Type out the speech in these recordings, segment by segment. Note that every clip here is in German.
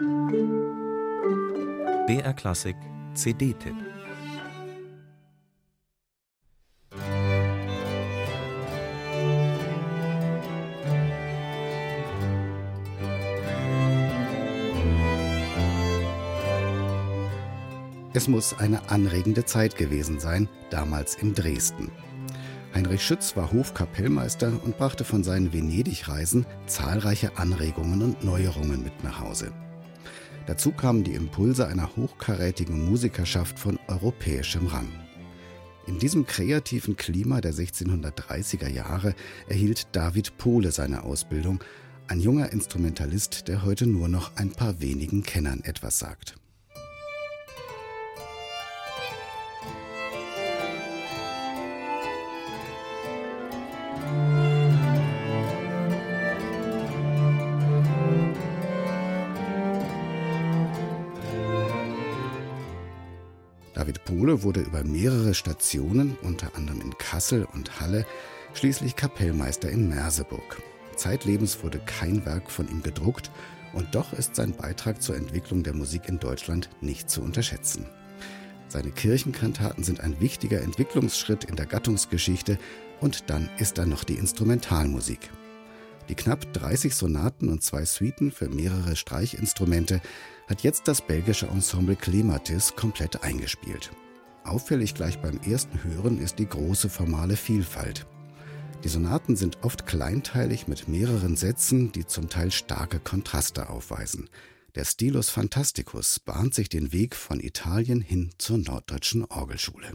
BR Klassik CD-Tipp. Es muss eine anregende Zeit gewesen sein, damals in Dresden. Heinrich Schütz war Hofkapellmeister und brachte von seinen Venedig-Reisen zahlreiche Anregungen und Neuerungen mit nach Hause. Dazu kamen die Impulse einer hochkarätigen Musikerschaft von europäischem Rang. In diesem kreativen Klima der 1630er Jahre erhielt David Pohle seine Ausbildung, ein junger Instrumentalist, der heute nur noch ein paar wenigen Kennern etwas sagt. David Pohle wurde über mehrere Stationen, unter anderem in Kassel und Halle, schließlich Kapellmeister in Merseburg. Zeitlebens wurde kein Werk von ihm gedruckt und doch ist sein Beitrag zur Entwicklung der Musik in Deutschland nicht zu unterschätzen. Seine Kirchenkantaten sind ein wichtiger Entwicklungsschritt in der Gattungsgeschichte und dann ist da noch die Instrumentalmusik. Die knapp 30 Sonaten und 2 Suiten für mehrere Streichinstrumente hat jetzt das belgische Ensemble Clematis komplett eingespielt. Auffällig gleich beim ersten Hören ist die große formale Vielfalt. Die Sonaten sind oft kleinteilig mit mehreren Sätzen, die zum Teil starke Kontraste aufweisen. Der Stilus Fantasticus bahnt sich den Weg von Italien hin zur norddeutschen Orgelschule.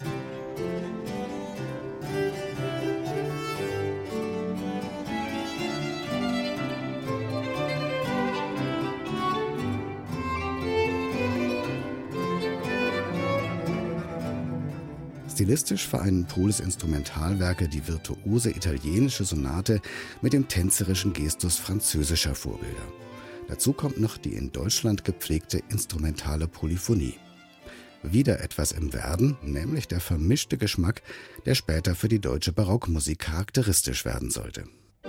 Stilistisch vereinen Pohles Instrumentalwerke die virtuose italienische Sonate mit dem tänzerischen Gestus französischer Vorbilder. Dazu kommt noch die in Deutschland gepflegte instrumentale Polyphonie. Wieder etwas im Werden, nämlich der vermischte Geschmack, der später für die deutsche Barockmusik charakteristisch werden sollte.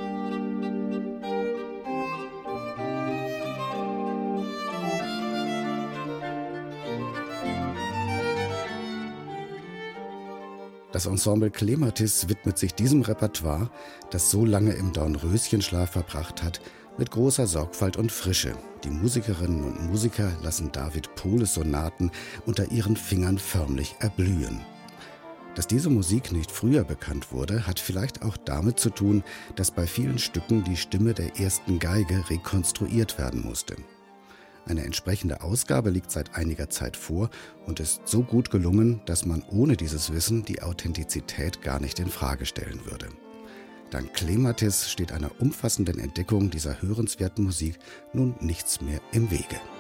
Das Ensemble Clematis widmet sich diesem Repertoire, das so lange im Dornröschenschlaf verbracht hat, mit großer Sorgfalt und Frische. Die Musikerinnen und Musiker lassen David Pohles Sonaten unter ihren Fingern förmlich erblühen. Dass diese Musik nicht früher bekannt wurde, hat vielleicht auch damit zu tun, dass bei vielen Stücken die Stimme der ersten Geige rekonstruiert werden musste. Eine entsprechende Ausgabe liegt seit einiger Zeit vor und ist so gut gelungen, dass man ohne dieses Wissen die Authentizität gar nicht in Frage stellen würde. Dank Clematis steht einer umfassenden Entdeckung dieser hörenswerten Musik nun nichts mehr im Wege.